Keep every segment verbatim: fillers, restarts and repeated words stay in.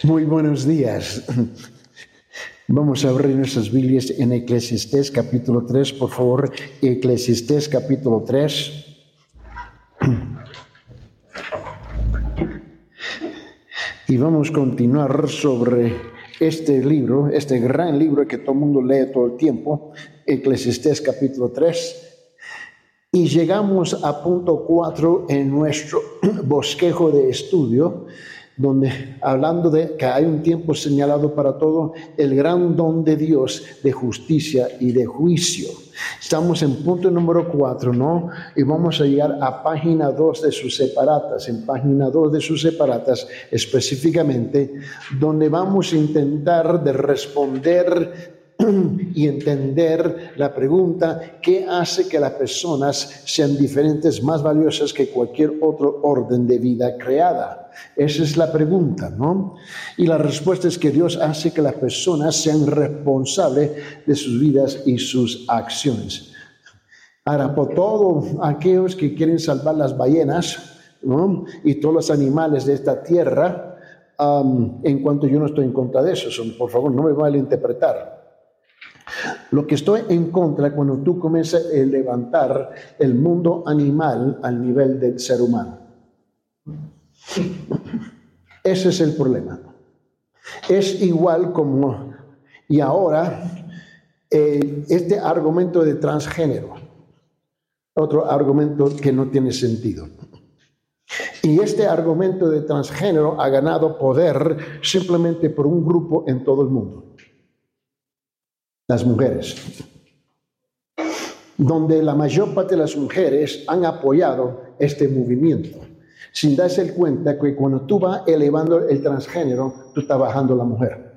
Muy buenos días. Vamos a abrir nuestras Biblias en Eclesiastés capítulo tres, por favor. Eclesiastés capítulo tres. Y vamos a continuar sobre este libro, este gran libro que todo el mundo lee todo el tiempo, Eclesiastés capítulo tres. Y llegamos a punto cuatro en nuestro bosquejo de estudio, donde hablando de que hay un tiempo señalado para todo, el gran don de Dios de justicia y de juicio. Estamos en punto número cuatro, ¿no? Y vamos a llegar a página dos de sus separatas, en página dos de sus separatas específicamente, donde vamos a intentar de responder y entender la pregunta: ¿qué hace que las personas sean diferentes, más valiosas que cualquier otro orden de vida creada? Esa es la pregunta, ¿no? Y la respuesta es que Dios hace que las personas sean responsables de sus vidas y sus acciones. Ahora, por todos aquellos que quieren salvar las ballenas, ¿no?, y todos los animales de esta tierra, um, en cuanto yo no estoy en contra de eso, por favor, no me vayan a interpretar. Lo que estoy en contra cuando tú comienzas a levantar el mundo animal al nivel del ser humano. Ese es el problema. Es igual como, y ahora, eh, este argumento de transgénero, otro argumento que no tiene sentido. Y este argumento de transgénero ha ganado poder simplemente por un grupo en todo el mundo. Las mujeres, donde la mayor parte de las mujeres han apoyado este movimiento, sin darse cuenta que cuando tú vas elevando el transgénero, tú estás bajando la mujer.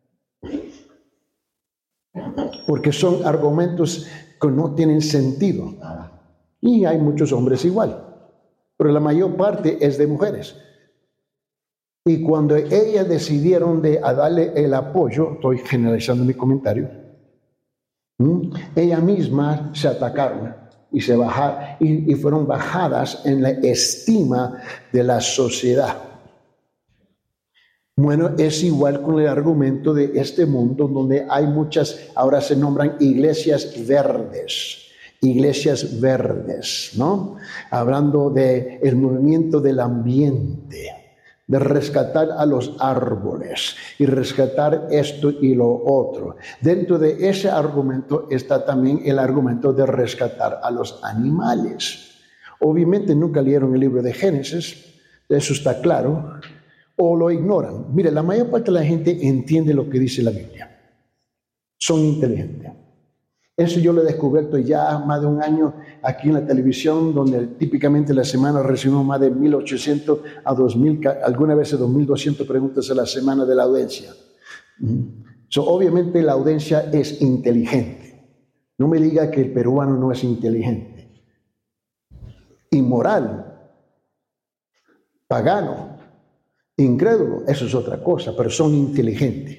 Porque son argumentos que no tienen sentido. Y hay muchos hombres igual, pero la mayor parte es de mujeres. Y cuando ellas decidieron de a darle el apoyo, estoy generalizando mi comentario, ¿Mm? Ellas mismas se atacaron y, se bajaron, y, y fueron bajadas en la estima de la sociedad. Bueno, es igual con el argumento de este mundo donde hay muchas, ahora se nombran iglesias verdes, iglesias verdes, ¿no? Hablando del movimiento del ambiente, de rescatar a los árboles y rescatar esto y lo otro. Dentro de ese argumento está también el argumento de rescatar a los animales. Obviamente nunca leyeron el libro de Génesis, eso está claro, o lo ignoran. Mire, la mayor parte de la gente entiende lo que dice la Biblia. Son inteligentes. Eso yo lo he descubierto ya más de un año aquí en la televisión, donde típicamente la semana recibimos más de mil ochocientos a dos mil, algunas veces dos mil doscientas preguntas a la semana de la audiencia. So, obviamente la audiencia es inteligente. No me diga que el peruano no es inteligente. Inmoral, pagano, incrédulo, eso es otra cosa, pero son inteligentes.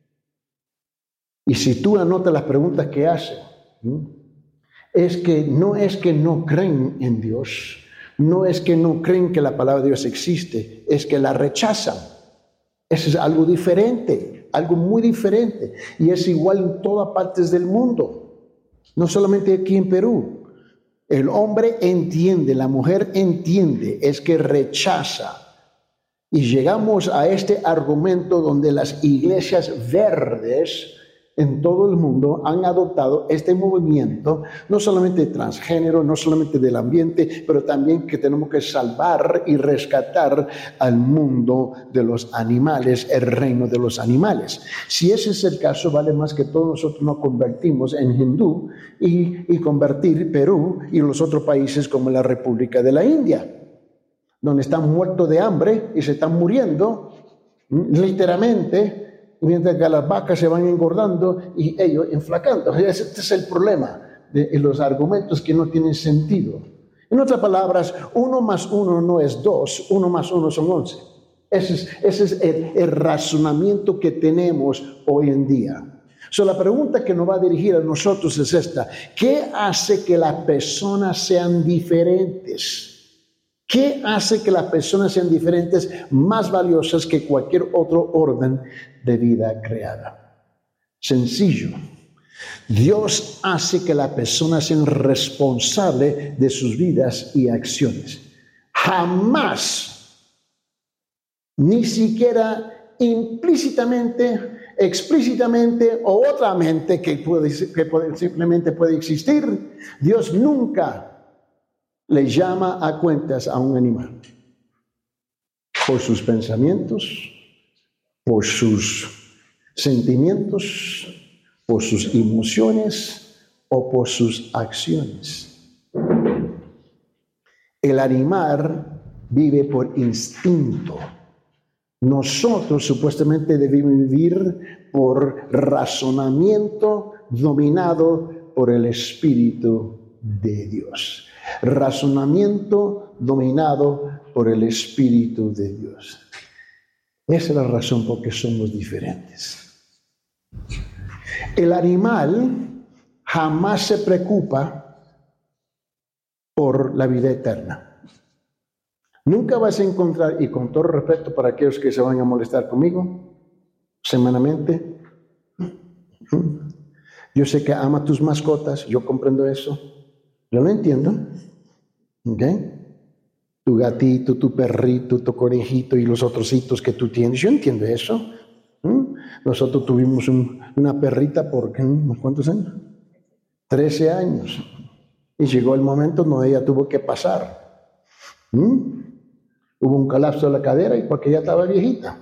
Y si tú anotas las preguntas que hacen, ¿sí?, es que no es que no creen en Dios, no es que no creen que la palabra de Dios existe, es que la rechazan. Eso es algo diferente, algo muy diferente. Y es igual en todas partes del mundo, no solamente aquí en Perú. El hombre entiende, la mujer entiende, es que rechaza. Y llegamos a este argumento donde las iglesias verdes en todo el mundo han adoptado este movimiento, no solamente transgénero, no solamente del ambiente, pero también que tenemos que salvar y rescatar al mundo de los animales, el reino de los animales. Si ese es el caso, vale más que todos nosotros nos convertimos en hindú y, y convertir Perú y los otros países como la República de la India, donde están muertos de hambre y se están muriendo, literalmente, mientras que las vacas se van engordando y ellos enflacando. Este es el problema de los argumentos que no tienen sentido. En otras palabras, uno más uno no es dos, uno más uno son once. Ese es, ese es el, el razonamiento que tenemos hoy en día. So, la pregunta que nos va a dirigir a nosotros es esta: ¿qué hace que las personas sean diferentes? ¿Qué hace que las personas sean diferentes, más valiosas que cualquier otro orden de vida creada? Sencillo. Dios hace que las personas sean responsables de sus vidas y acciones. Jamás, ni siquiera implícitamente, explícitamente o otra mente que, puede, que puede, simplemente puede existir, Dios nunca le llama a cuentas a un animal por sus pensamientos, por sus sentimientos, por sus emociones o por sus acciones. El animal vive por instinto. Nosotros supuestamente debemos vivir por razonamiento dominado por el Espíritu de Dios. Razonamiento dominado por el Espíritu de Dios. Esa es la razón por que somos diferentes. El animal jamás se preocupa por la vida eterna. Nunca vas a encontrar, y con todo respeto para aquellos que se van a molestar conmigo, semanalmente, yo sé que ama tus mascotas, yo comprendo eso, yo lo entiendo, ¿ok? Tu gatito, tu perrito, tu conejito y los otros hitos que tú tienes, yo entiendo eso. ¿Mm? Nosotros tuvimos un, una perrita por, ¿cuántos años? trece años. Y llegó el momento donde ella tuvo que pasar. ¿Mm? Hubo un colapso de la cadera y porque ella estaba viejita.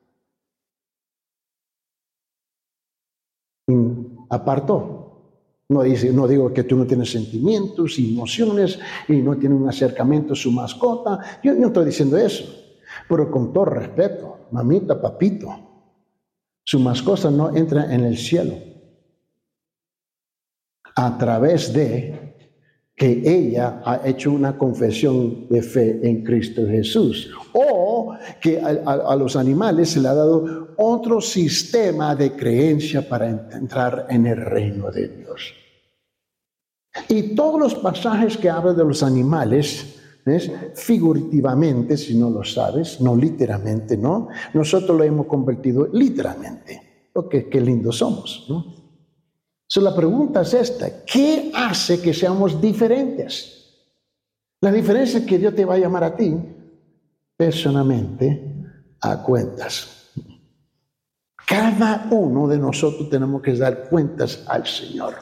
Y apartó. No, dice, no digo que tú no tienes sentimientos, emociones y no tienes un acercamiento a su mascota. Yo no estoy diciendo eso. Pero con todo respeto, mamita, papito, su mascota no entra en el cielo a través de que ella ha hecho una confesión de fe en Cristo Jesús, o que a, a, a los animales se le ha dado otro sistema de creencia para entrar en el reino de Dios. Y todos los pasajes que hablan de los animales, ¿ves? Figurativamente, si no lo sabes, no literalmente, ¿no? Nosotros lo hemos convertido literalmente, porque qué lindos somos, ¿no? So, la pregunta es esta: ¿qué hace que seamos diferentes? La diferencia es que Dios te va a llamar a ti personalmente a cuentas. Cada uno de nosotros tenemos que dar cuentas al Señor.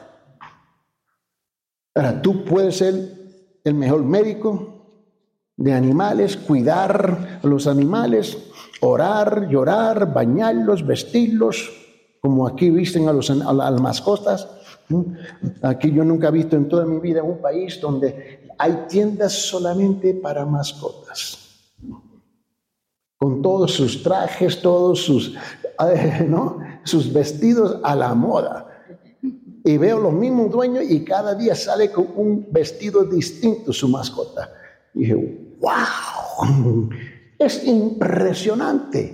Ahora, tú puedes ser el mejor médico de animales, cuidar a los animales, orar, llorar, bañarlos, vestirlos, como aquí visten a, los, a las mascotas. Aquí yo nunca he visto en toda mi vida un país donde hay tiendas solamente para mascotas, con todos sus trajes, todos sus, ¿no? sus vestidos a la moda. Y veo los mismos dueños y cada día sale con un vestido distinto su mascota. Y dije, wow, es impresionante.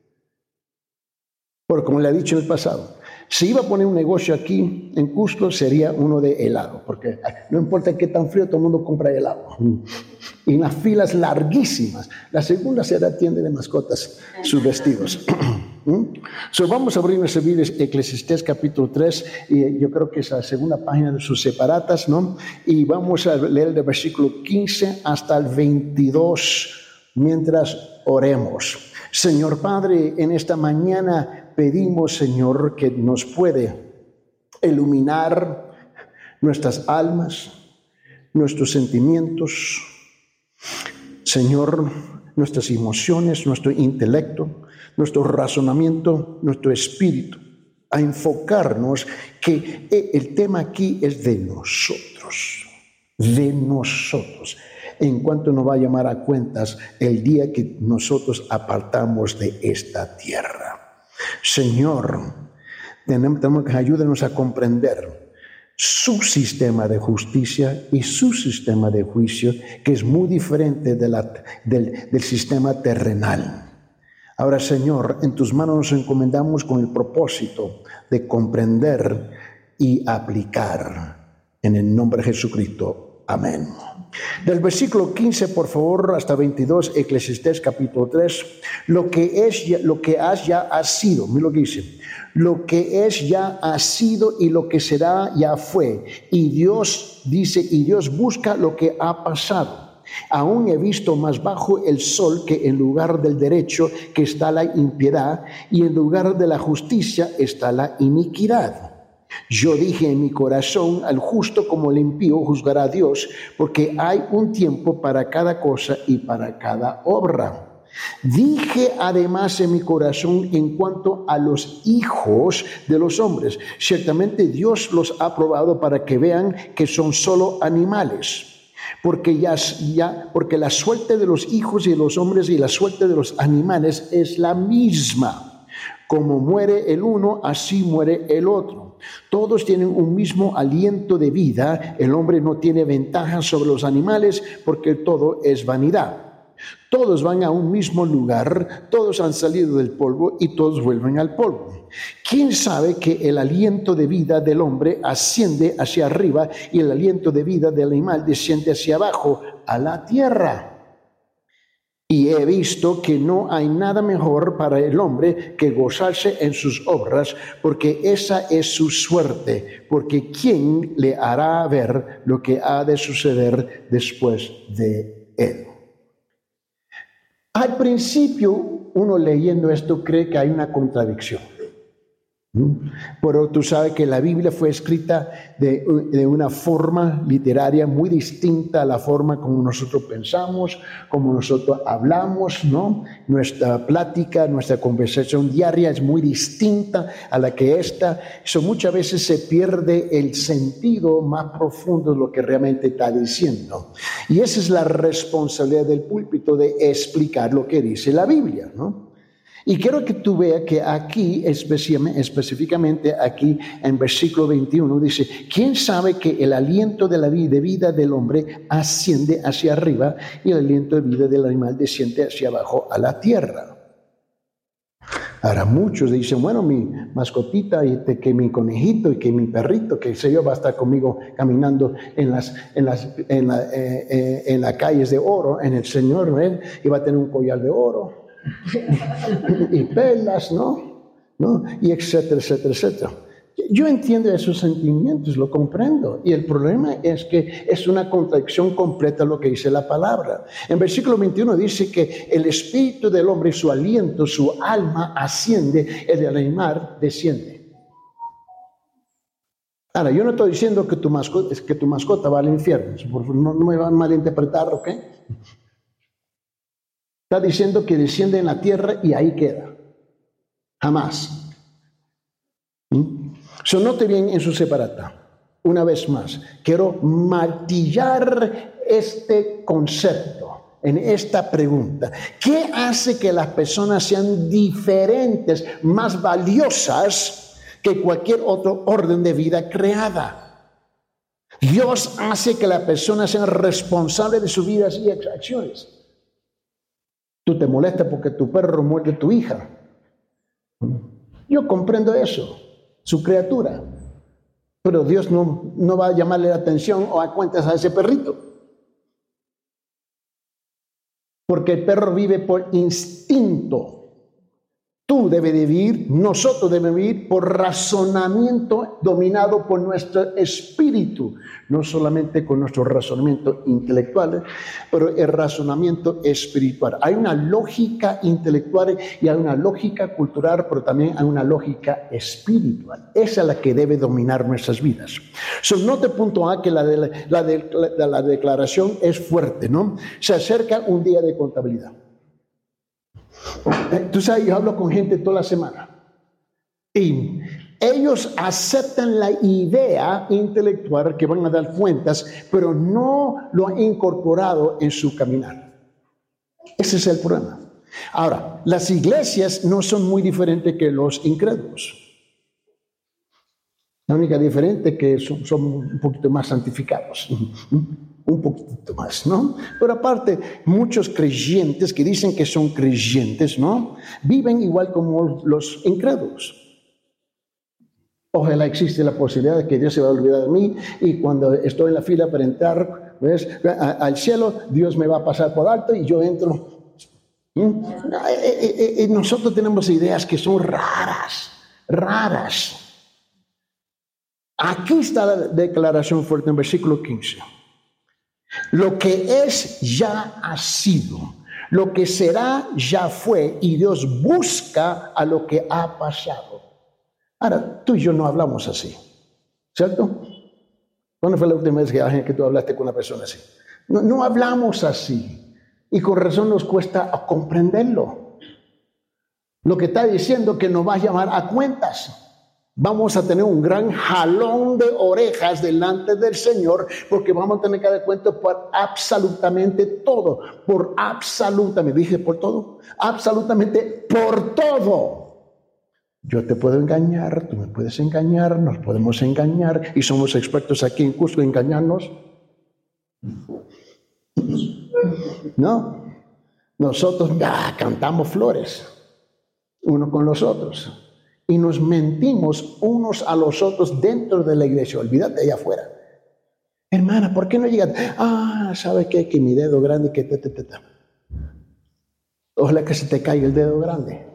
Porque como le he dicho en el pasado, si iba a poner un negocio aquí en Cusco, sería uno de helado, porque no importa qué tan frío, todo el mundo compra helado. Y las filas larguísimas. La segunda será tienda de mascotas, sus vestidos. So, vamos a abrir nuestra Biblia, Eclesiastés capítulo tres, y yo creo que es la segunda página de sus separatas, ¿no? Y vamos a leer del versículo quince hasta el veintidós mientras oremos. Señor Padre, en esta mañana pedimos, Señor, que nos puede iluminar nuestras almas, nuestros sentimientos, Señor, nuestras emociones, nuestro intelecto, nuestro razonamiento, nuestro espíritu, a enfocarnos que el tema aquí es de nosotros, de nosotros, en cuanto nos va a llamar a cuentas el día que nosotros apartamos de esta tierra. Señor, tenemos, tenemos que ayúdanos a comprender su sistema de justicia y su sistema de juicio, que es muy diferente de la, del, del sistema terrenal. Ahora, Señor, en tus manos nos encomendamos con el propósito de comprender y aplicar. En el nombre de Jesucristo. Amén. Del versículo quince, por favor, hasta veintidós, Eclesiastés capítulo tres. Lo que es, ya, lo que has ya ha sido, mira lo que dice. Lo que es ya ha sido y lo que será ya fue. Y Dios dice, y Dios busca lo que ha pasado. Aún he visto más bajo el sol que en lugar del derecho que está la impiedad, y en lugar de la justicia está la iniquidad. Yo dije en mi corazón, al justo como el impío juzgará a Dios, porque hay un tiempo para cada cosa y para cada obra. Dije además en mi corazón en cuanto a los hijos de los hombres, ciertamente Dios los ha probado para que vean que son solo animales. Porque, ya, ya, porque la suerte de los hijos de los hombres y la suerte de los animales es la misma. Como muere el uno, así muere el otro. Todos tienen un mismo aliento de vida. El hombre no tiene ventaja sobre los animales porque todo es vanidad. Todos van a un mismo lugar, todos han salido del polvo y todos vuelven al polvo. ¿Quién sabe que el aliento de vida del hombre asciende hacia arriba y el aliento de vida del animal desciende hacia abajo a la tierra? Y he visto que no hay nada mejor para el hombre que gozarse en sus obras, porque esa es su suerte, porque ¿quién le hará ver lo que ha de suceder después de él? Al principio, uno leyendo esto cree que hay una contradicción. Pero tú sabes que la Biblia fue escrita de, de una forma literaria muy distinta a la forma como nosotros pensamos, como nosotros hablamos, ¿no? Nuestra plática, nuestra conversación diaria es muy distinta a la que esta. Eso muchas veces se pierde el sentido más profundo de lo que realmente está diciendo. Y esa es la responsabilidad del púlpito, de explicar lo que dice la Biblia, ¿no? Y quiero que tú veas que aquí, específicamente aquí en versículo veintiuno, dice, ¿quién sabe que el aliento de la vida, de vida del hombre asciende hacia arriba y el aliento de vida del animal desciende hacia abajo a la tierra? Ahora muchos dicen, bueno, mi mascotita, y este, que mi conejito y que mi perrito, que sé yo, va a estar conmigo caminando en las, en las, en la, eh, eh, en las calles de oro, en el Señor, ¿eh? Y va a tener un collar de oro. y pelas, ¿no? ¿no? Y etcétera, etcétera, etcétera. Yo entiendo esos sentimientos, lo comprendo. Y el problema es que es una contradicción completa lo que dice la palabra. En versículo veintiuno dice que el espíritu del hombre, su aliento, su alma asciende, el del animal desciende. Ahora, yo no estoy diciendo que tu mascota, que tu mascota va al infierno. No, no me van a malinterpretar, ¿ok? Está diciendo que desciende en la tierra y ahí queda. Jamás. ¿Mm? So, note bien en su separata. Una vez más, quiero martillar este concepto en esta pregunta. ¿Qué hace que las personas sean diferentes, más valiosas que cualquier otro orden de vida creada? Dios hace que las personas sean responsables de sus vidas y acciones. Tú te molestas porque tu perro muerde a tu hija. Yo comprendo eso, su criatura. Pero Dios no, no va a llamarle la atención o a cuentas a ese perrito. Porque el perro vive por instinto. Tú debes de vivir, nosotros debemos vivir por razonamiento dominado por nuestro espíritu. No solamente con nuestro razonamiento intelectual, pero el razonamiento espiritual. Hay una lógica intelectual y hay una lógica cultural, pero también hay una lógica espiritual. Esa es la que debe dominar nuestras vidas. So, note punto A que la, de, la, de, la, la declaración es fuerte, ¿no? Se acerca un día de contabilidad. Tú sabes, yo hablo con gente toda la semana y ellos aceptan la idea intelectual que van a dar cuentas, pero no lo han incorporado en su caminar. Ese es el problema. Ahora, las iglesias no son muy diferentes que los incrédulos. La única diferencia es que son, son un poquito más santificados. Un poquito más, ¿no? Pero aparte, muchos creyentes que dicen que son creyentes, ¿no? Viven igual como los incrédulos. Ojalá existe la posibilidad de que Dios se va a olvidar de mí y cuando estoy en la fila para entrar ¿ves? A, al cielo Dios me va a pasar por alto y yo entro. ¿Mm? Eh, eh, eh, nosotros tenemos ideas que son raras, raras. Aquí está la declaración fuerte en versículo quince. Lo que es ya ha sido, lo que será ya fue, y Dios busca a lo que ha pasado. Ahora, tú y yo no hablamos así, ¿cierto? ¿Cuándo fue la última vez que, que tú hablaste con una persona así? No, no hablamos así, y con razón nos cuesta comprenderlo. Lo que está diciendo que nos va a llamar a cuentas. Vamos a tener un gran jalón de orejas delante del Señor, porque vamos a tener que dar cuenta por absolutamente todo, por absolutamente, dije por todo, absolutamente por todo. Yo te puedo engañar, tú me puedes engañar, nos podemos engañar, y somos expertos aquí en Cusco en engañarnos. No, nosotros ah, cantamos flores, uno con los otros. Y nos mentimos unos a los otros dentro de la iglesia. Olvídate allá afuera. Hermana, ¿por qué no llegas? Ah, ¿sabe qué? Que mi dedo grande, que te, te, te, te. Ojalá que se te caiga el dedo grande.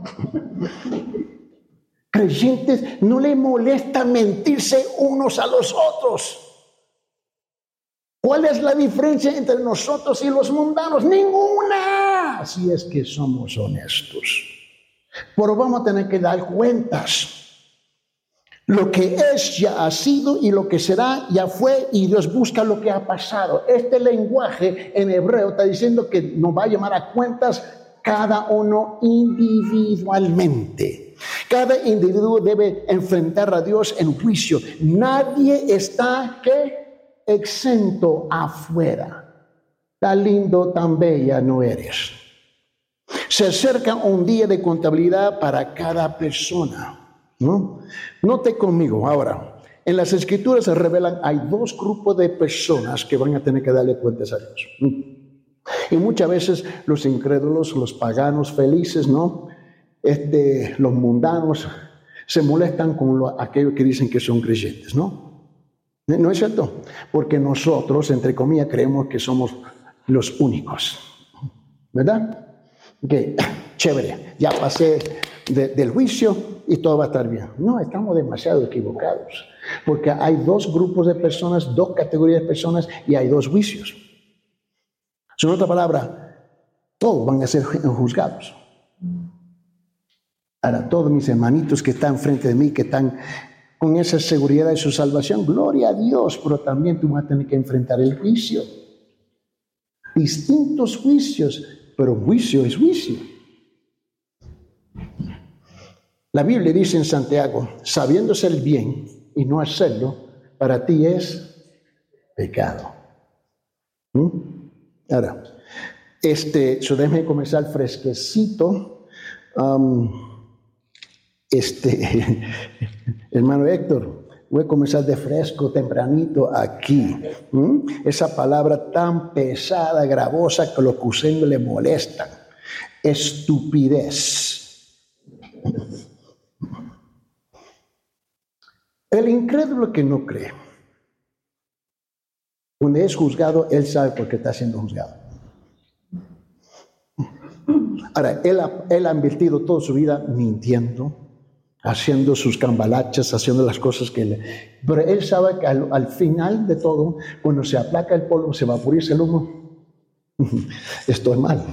Creyentes no le molesta mentirse unos a los otros. ¿Cuál es la diferencia entre nosotros y los mundanos? Ninguna, si es que somos honestos. Pero vamos a tener que dar cuentas. Lo que es ya ha sido y lo que será ya fue, y Dios busca lo que ha pasado. Este lenguaje en hebreo está diciendo que nos va a llamar a cuentas cada uno individualmente. Cada individuo debe enfrentar a Dios en juicio. Nadie está ¿qué? Exento afuera. Tan lindo, tan bella no eres. Se acerca un día de contabilidad para cada persona, ¿no? Note conmigo ahora, en las Escrituras se revelan, hay dos grupos de personas que van a tener que darle cuentas a Dios. Y muchas veces los incrédulos, los paganos felices, ¿no? Este, los mundanos se molestan con lo, aquellos que dicen que son creyentes, ¿no? ¿No es cierto? Porque nosotros, entre comillas, creemos que somos los únicos, ¿verdad? Que chévere, ya pasé de, del juicio y todo va a estar bien. No, estamos demasiado equivocados, porque hay dos grupos de personas, dos categorías de personas, y hay dos juicios. En otra palabra, todos van a ser juzgados. Ahora, todos mis hermanitos que están frente de mí, que están con esa seguridad de su salvación, gloria a Dios, pero también tú vas a tener que enfrentar el juicio. Distintos juicios, pero juicio es juicio. La Biblia dice en Santiago, sabiendo hacer el bien y no hacerlo, para ti es pecado. ¿Mm? Ahora, este, so déjame comenzar fresquecito. Um, este, hermano Héctor, voy a comenzar de fresco, tempranito aquí. ¿Mm? Esa palabra tan pesada, gravosa, que los cruceños le molestan. Estupidez. El incrédulo que no cree, cuando es juzgado, él sabe por qué está siendo juzgado. Ahora, él ha, él ha invertido toda su vida mintiendo, haciendo sus cambalachas, haciendo las cosas que le... Pero él sabe que al, al final de todo, cuando se aplaca el polvo, se vaporiza el humo, estoy mal.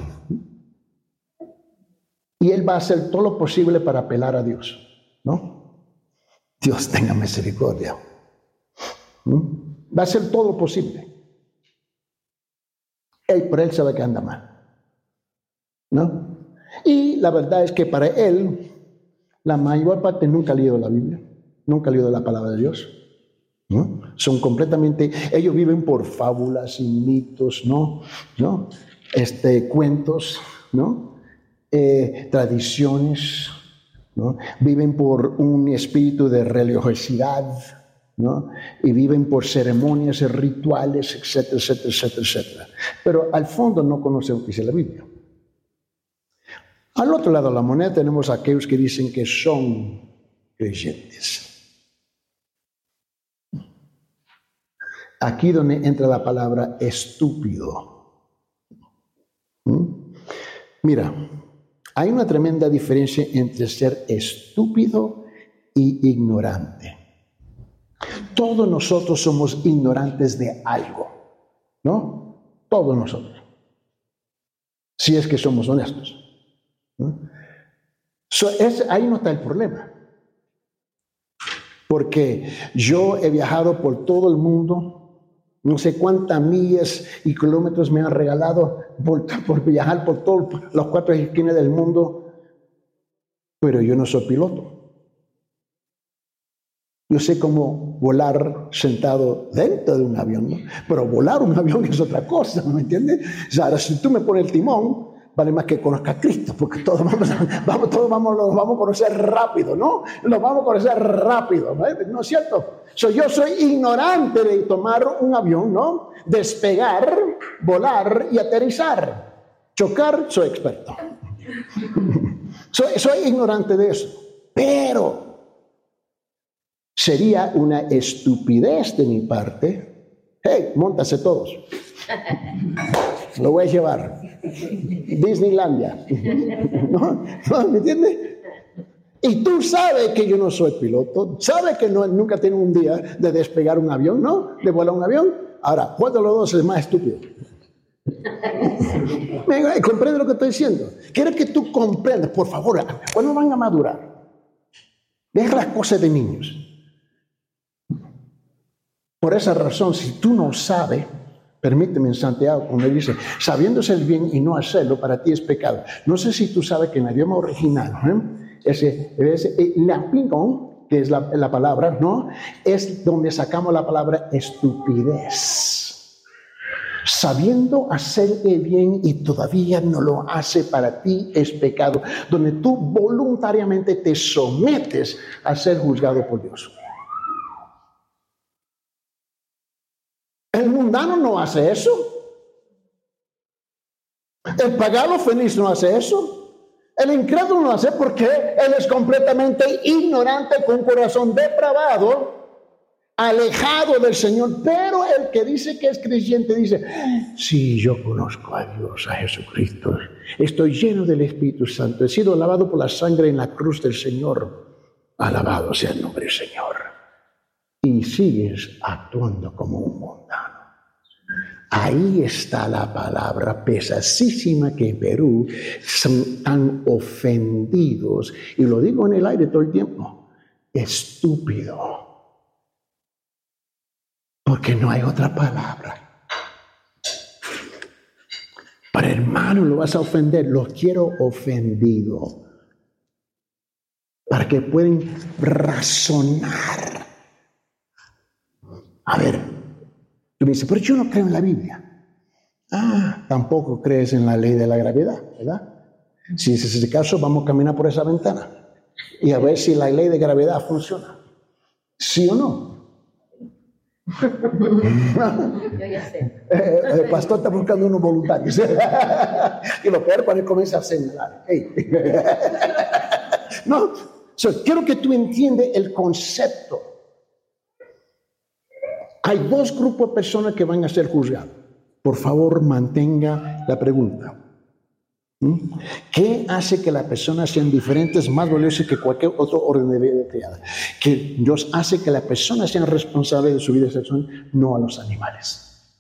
Y él va a hacer todo lo posible para apelar a Dios, ¿no? Dios tenga misericordia. ¿Mm? Va a hacer todo lo posible. Él, pero él sabe que anda mal, ¿no? Y la verdad es que para él, la mayor parte nunca ha leído la Biblia, nunca ha leído la palabra de Dios, ¿no? Son completamente, ellos viven por fábulas y mitos, ¿no? ¿No? Este, cuentos, ¿no? Eh, tradiciones, ¿no? Viven por un espíritu de religiosidad, ¿no? Y viven por ceremonias, rituales, etcétera, etcétera, etcétera, etcétera. Pero al fondo no conocen lo que dice la Biblia. Al otro lado de la moneda tenemos a aquellos que dicen que son creyentes. Aquí donde entra la palabra estúpido. ¿Mm? Mira, hay una tremenda diferencia entre ser estúpido y ignorante. Todos nosotros somos ignorantes de algo, ¿no? Todos nosotros. Si es que somos honestos. ¿No? So, es, ahí no está el problema. Porque yo he viajado por todo el mundo. No sé cuántas millas y kilómetros me han regalado por, por viajar por todas las cuatro esquinas del mundo. Pero yo no soy piloto. Yo sé cómo volar sentado dentro de un avión, ¿no? Pero volar un avión es otra cosa, ¿me entiendes? O sea, ahora, si tú me pones el timón, vale más que conozca a Cristo, porque todos vamos, a, vamos, todos vamos, los vamos a conocer rápido, ¿no? Los vamos a conocer rápido, ¿no? ¿No es cierto? So, yo soy ignorante de tomar un avión, ¿no? Despegar, volar y aterrizar. Chocar, soy experto. soy, soy ignorante de eso. Pero sería una estupidez de mi parte. Hey, móntase todos. Lo voy a llevar. Disneylandia. ¿No? ¿No? ¿Me entiendes? Y tú sabes que yo no soy piloto. Sabes que no, nunca tengo un día de despegar un avión, ¿no? De volar un avión. Ahora, ¿cuál de los dos es más estúpido? Venga, ¿comprende lo que estoy diciendo? Quiero que tú comprendas, por favor. ¿Cuándo van a madurar? Deja las cosas de niños. Por esa razón, si tú no sabes, permíteme en Santiago, como él dice, sabiéndose el bien y no hacerlo, para ti es pecado. No sé si tú sabes que en el idioma original, ¿eh? ese, ese lapingón, que es la, la palabra, ¿no? Es donde sacamos la palabra estupidez. Sabiendo hacer el bien y todavía no lo hace, para ti es pecado. Donde tú voluntariamente te sometes a ser juzgado por Dios. El mundano no hace eso. El pagano feliz no hace eso. El incrédulo no hace porque él es completamente ignorante, con corazón depravado, alejado del Señor. Pero el que dice que es creyente dice, sí, yo conozco a Dios, a Jesucristo. Estoy lleno del Espíritu Santo. He sido lavado por la sangre en la cruz del Señor. Alabado sea el nombre del Señor. Y sigues actuando como un mundano. Ahí está la palabra pesasísima que en Perú son tan ofendidos, y lo digo en el aire todo el tiempo, estúpido. Porque no hay otra palabra. Para hermano lo vas a ofender, lo quiero ofendido. Para que puedan razonar. A ver, tú me dices, pero yo no creo en la Biblia. Ah, tampoco crees en la ley de la gravedad, ¿verdad? Si ese es el caso, vamos a caminar por esa ventana y a ver si la ley de gravedad funciona. ¿Sí o no? Yo ya sé. Eh, el pastor está buscando unos voluntarios. Y lo peor cuando él comienza a señalar. Hey. No, so, quiero que tú entiendas el concepto. Hay dos grupos de personas que van a ser juzgados. Por favor, mantenga la pregunta. ¿Mm? ¿Qué hace que las personas sean diferentes, más valiosas que cualquier otro orden de vida creada? Que Dios hace que las personas sean responsables de su vida sexual, no a los animales.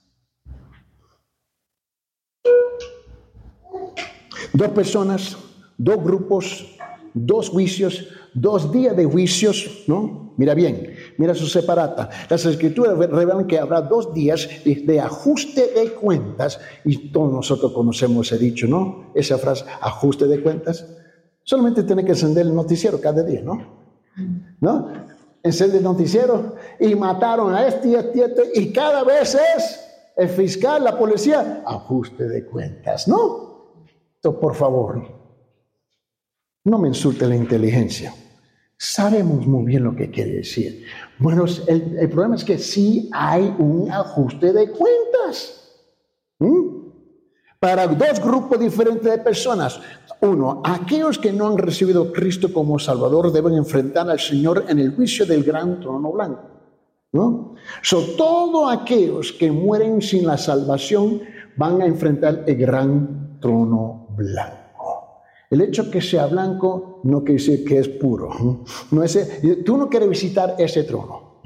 Dos personas, dos grupos, dos juicios, dos días de juicios, ¿no? Mira bien, mira su separata. Las escrituras revelan que habrá dos días de, de ajuste de cuentas, y todos nosotros conocemos ese dicho, ¿no? Esa frase, ajuste de cuentas. Solamente tiene que encender el noticiero cada día, ¿no? ¿No? Encende el noticiero y mataron a este y a este, este, y cada vez es el fiscal, la policía, ajuste de cuentas, ¿no? Entonces, por favor, no me insulte la inteligencia. Sabemos muy bien lo que quiere decir. Bueno, el, el problema es que sí hay un ajuste de cuentas. ¿Mm? Para dos grupos diferentes de personas. Uno, aquellos que no han recibido a Cristo como Salvador deben enfrentar al Señor en el juicio del gran trono blanco. ¿no? So, todos aquellos que mueren sin la salvación van a enfrentar el gran trono blanco. El hecho que sea blanco no quiere decir que es puro. No es, tú no quieres visitar ese trono.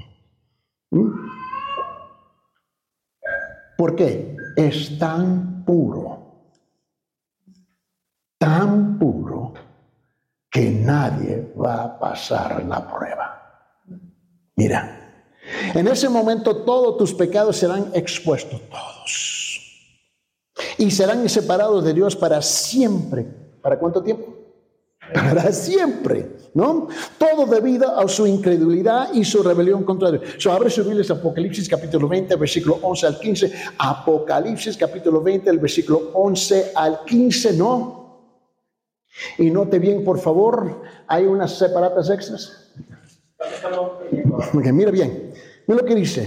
¿Por qué? Es tan puro, tan puro, que nadie va a pasar la prueba. Mira, en ese momento todos tus pecados serán expuestos, todos. Y serán separados de Dios para siempre. ¿Para cuánto tiempo? Para siempre, ¿no? Todo debido a su incredulidad y su rebelión contra Dios. So, abre su Biblia, Apocalipsis capítulo veinte, versículo once al quince. Apocalipsis capítulo veinte, el versículo once al quince, ¿no? Y note bien, por favor, hay unas separatas extras. Okay, mira bien, mira lo que dice.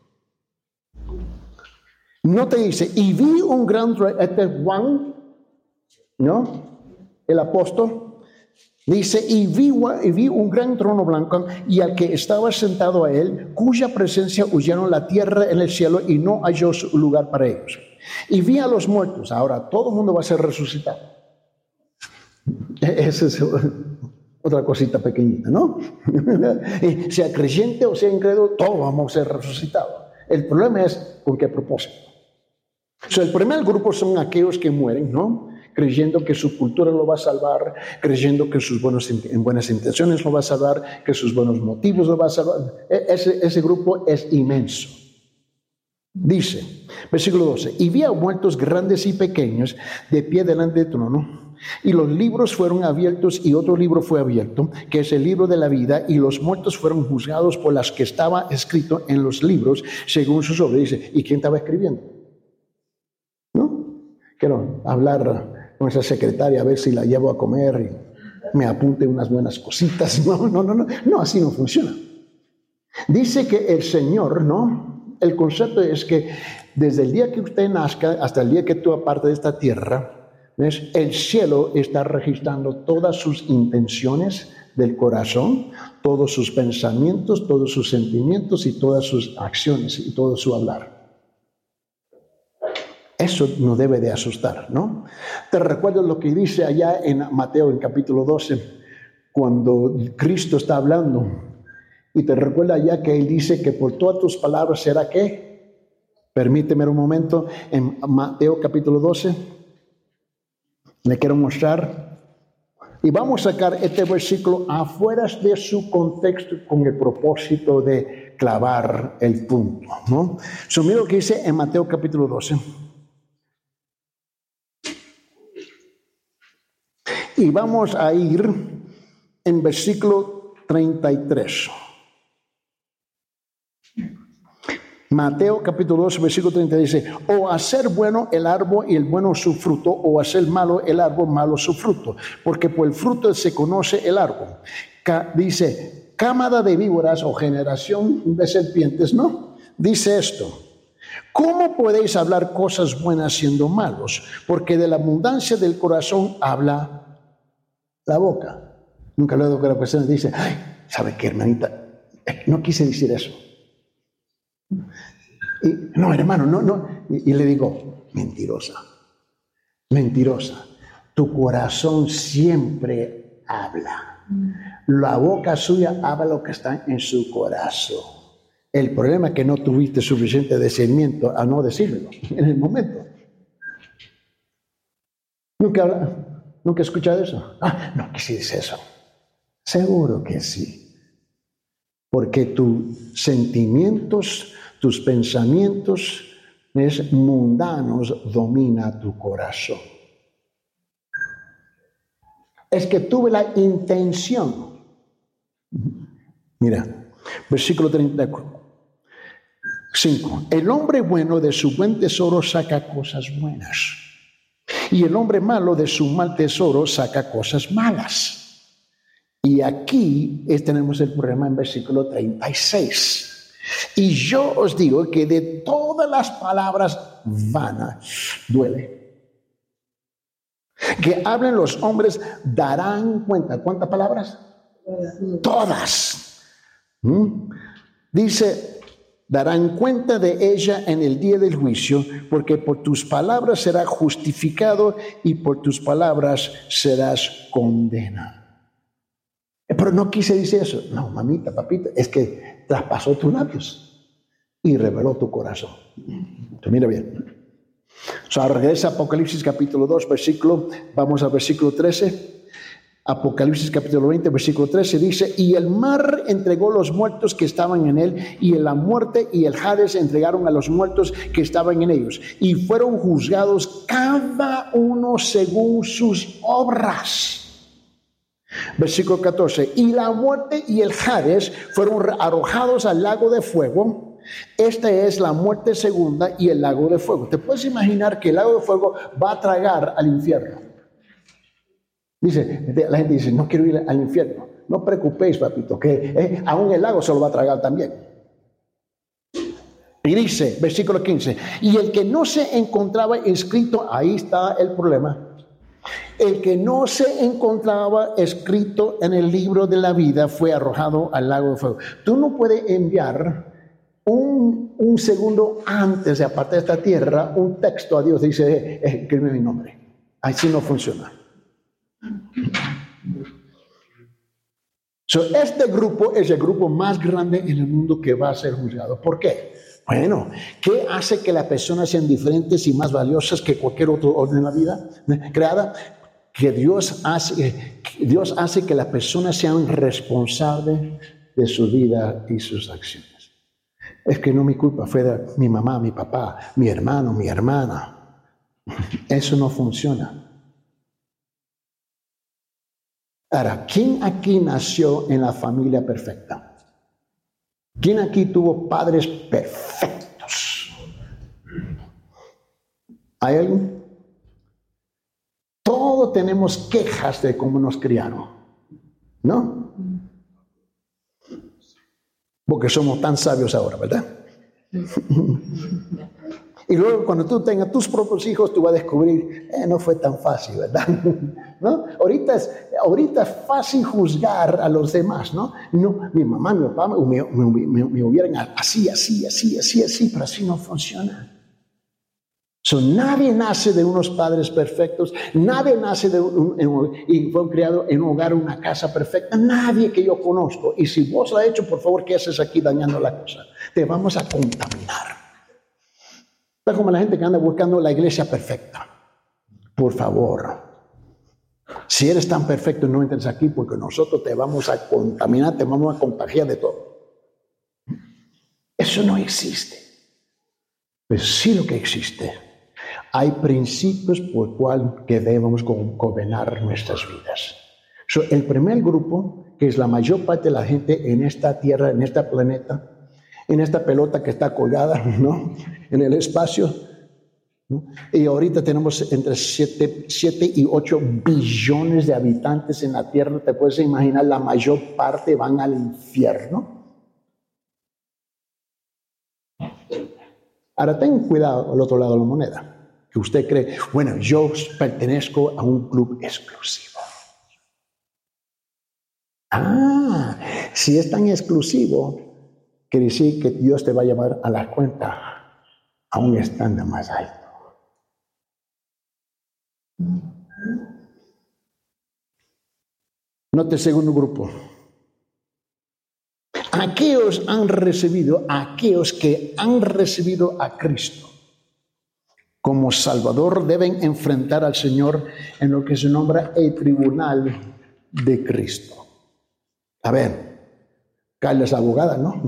No te dice, y vi un gran, este Juan, ¿no? El apóstol. Dice, y vi, y vi un gran trono blanco y al que estaba sentado a él, cuya presencia huyeron la tierra en el cielo y no halló lugar para ellos. Y vi a los muertos. Ahora, todo el mundo va a ser resucitado. Esa es otra cosita pequeñita, ¿no? Sea creyente o sea incrédulo, todos vamos a ser resucitados. El problema es con qué propósito. O sea, el primer grupo son aquellos que mueren, ¿no? Creyendo que su cultura lo va a salvar, creyendo que sus buenos, en buenas intenciones lo va a salvar, que sus buenos motivos lo va a salvar. Ese, ese grupo es inmenso. Dice, versículo doce, y vi a muertos grandes y pequeños de pie delante del trono, y los libros fueron abiertos y otro libro fue abierto, que es el libro de la vida, y los muertos fueron juzgados por las que estaba escrito en los libros según sus obras. Dice, ¿y quién estaba escribiendo? ¿No? Quiero hablar con esa secretaria a ver si la llevo a comer y me apunte unas buenas cositas. No, no, no, no, no, así no funciona. Dice que el Señor, ¿no? El concepto es que desde el día que usted nazca hasta el día que tú aparte de esta tierra, ¿ves? El cielo está registrando todas sus intenciones del corazón, todos sus pensamientos, todos sus sentimientos y todas sus acciones y todo su hablar. Eso nos debe de asustar, ¿no? Te recuerdo lo que dice allá en Mateo, en capítulo doce, cuando Cristo está hablando. Y te recuerda allá que Él dice que por todas tus palabras será ¿qué? Permíteme un momento, en Mateo capítulo doce, le quiero mostrar. Y vamos a sacar este versículo afuera de su contexto con el propósito de clavar el punto, ¿no? So, mira lo que dice en Mateo capítulo doce. Y vamos a ir en versículo treinta y tres. Mateo capítulo dos, versículo treinta dice, o hacer bueno el árbol y el bueno su fruto, o hacer malo el árbol, malo su fruto, porque por el fruto se conoce el árbol. Ca- dice, cámara de víboras o generación de serpientes, ¿no? Dice esto, ¿cómo podéis hablar cosas buenas siendo malos? Porque de la abundancia del corazón habla la boca. Nunca lo he oído que la persona dice, ay, ¿sabe qué, hermanita? No quise decir eso. Y, no, hermano, no, no. Y, y le digo, mentirosa, mentirosa. Tu corazón siempre habla. La boca suya habla lo que está en su corazón. El problema es que no tuviste suficiente discernimiento a no decirlo en el momento. Nunca, nunca he escuchado eso. Ah, no, que sí dice eso. Seguro que sí. Porque tus sentimientos, tus pensamientos es mundanos domina tu corazón. Es que tuve la intención. Mira, versículo treinta y cinco. El hombre bueno de su buen tesoro saca cosas buenas. Y el hombre malo de su mal tesoro saca cosas malas. Y aquí es, tenemos el problema en versículo treinta y seis. Y yo os digo que de todas las palabras vanas, duele, que hablen los hombres, darán cuenta. ¿Cuántas palabras? Todas. ¿Mm? Dice, darán cuenta de ella en el día del juicio, porque por tus palabras serás justificado y por tus palabras serás condenado. Pero no quise decir eso. No, mamita, papita, es que traspasó tus labios y reveló tu corazón. Entonces, mira bien. O sea, regresa a Apocalipsis capítulo dos, versículo, vamos al versículo trece. Apocalipsis capítulo veinte, versículo trece dice, y el mar entregó los muertos que estaban en él, y en la muerte y el Hades entregaron a los muertos que estaban en ellos, y fueron juzgados cada uno según sus obras. Versículo catorce, y la muerte y el Hades fueron arrojados al lago de fuego. Esta es la muerte segunda y el lago de fuego. ¿Te puedes imaginar que el lago de fuego va a tragar al infierno? Dice, la gente dice, no quiero ir al infierno. No preocupéis, papito, que eh, aún el lago se lo va a tragar también. Y dice, versículo quince, y el que no se encontraba escrito, ahí está el problema, el que no se encontraba escrito en el libro de la vida fue arrojado al lago de fuego. Tú no puedes enviar un, un segundo antes de apartar esta tierra un texto a Dios, dice, eh, eh, escribe mi nombre. Así no funciona. So, este grupo es el grupo más grande en el mundo que va a ser juzgado. ¿Por qué? Bueno, ¿qué hace que las personas sean diferentes y más valiosas que cualquier otro orden en la vida creada? Que Dios hace, Dios hace que las personas sean responsables de su vida y sus acciones. Es que no mi culpa, fue de mi mamá, mi papá, mi hermano, mi hermana. Eso no funciona. Ahora, ¿quién aquí nació en la familia perfecta? ¿Quién aquí tuvo padres perfectos? ¿Hay alguien? Todos tenemos quejas de cómo nos criaron, ¿no? Porque somos tan sabios ahora, ¿verdad? Y luego cuando tú tengas tus propios hijos, tú vas a descubrir, eh, no fue tan fácil, ¿verdad? ¿No? Ahorita es, ahorita es fácil juzgar a los demás, ¿no? No, mi mamá, mi papá me, me, me, me hubieran así, así, así, así, así, pero así no funciona. So, nadie nace de unos padres perfectos, nadie nace de un, un, y fue criado en un hogar, una casa perfecta, nadie que yo conozco. Y si vos lo has hecho, por favor, ¿qué haces aquí dañando la cosa? Te vamos a contaminar. Es como la gente que anda buscando la iglesia perfecta. Por favor, si eres tan perfecto, no entres aquí porque nosotros te vamos a contaminar, te vamos a contagiar de todo. Eso no existe. Pero sí lo que existe. Hay principios por los cuales debemos gobernar nuestras vidas. So, el primer grupo, que es la mayor parte de la gente en esta tierra, en este planeta, en esta pelota que está colgada, ¿no? En el espacio, ¿no? Y ahorita tenemos entre siete y ocho billones de habitantes en la tierra. Te puedes imaginar, la mayor parte van al infierno. Ahora ten cuidado al otro lado de la moneda, que usted cree, bueno, yo pertenezco a un club exclusivo. Ah, si es tan exclusivo, quiere decir que Dios te va a llevar a la cuenta a un estándar más alto. Note el segundo grupo. Aquellos han recibido, aquellos que han recibido a Cristo como Salvador deben enfrentar al Señor en lo que se nombra el tribunal de Cristo. A ver, Carla es abogada, ¿no?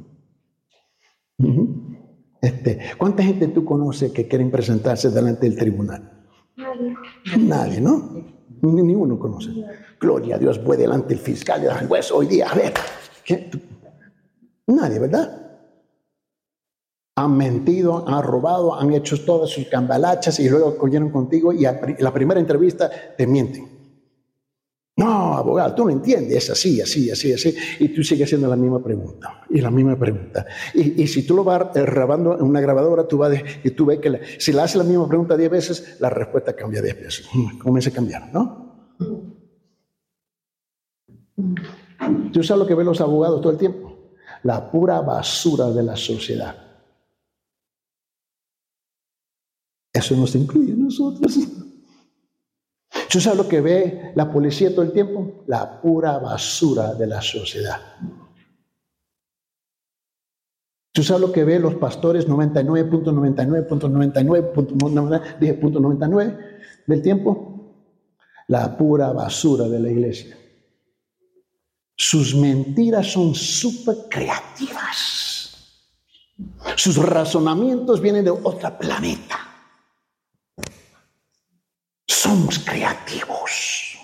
Este, ¿cuánta gente tú conoces que quieren presentarse delante del tribunal? Nadie. Nadie, ¿no? Ni, ni uno conoce. Gloria a Dios, voy delante del fiscal y del juez hoy día. A ver, ¿qué? Nadie, ¿verdad? Han mentido, han robado, han hecho todas sus cambalachas y luego cogieron contigo y a la primera entrevista te mienten. No, abogado, tú no entiendes, es así, así, así, así. Y tú sigues haciendo la misma pregunta, y la misma pregunta. Y, y si tú lo vas grabando en una grabadora, tú vas de, y tú ves que la, si le haces la misma pregunta diez veces, la respuesta cambia diez veces. Comienza a cambiar, ¿no? Tú sabes lo que ven los abogados todo el tiempo. la pura basura de la sociedad. Eso nos incluye a nosotros. ¿Tú sabes lo que ve la policía todo el tiempo? La pura basura de la sociedad. ¿Tú sabes lo que ve los pastores noventa y nueve punto noventa y nueve punto noventa y nueve punto noventa y nueve del tiempo? La pura basura de la iglesia. Sus mentiras son súper creativas. Sus razonamientos vienen de otro planeta. Somos creativos.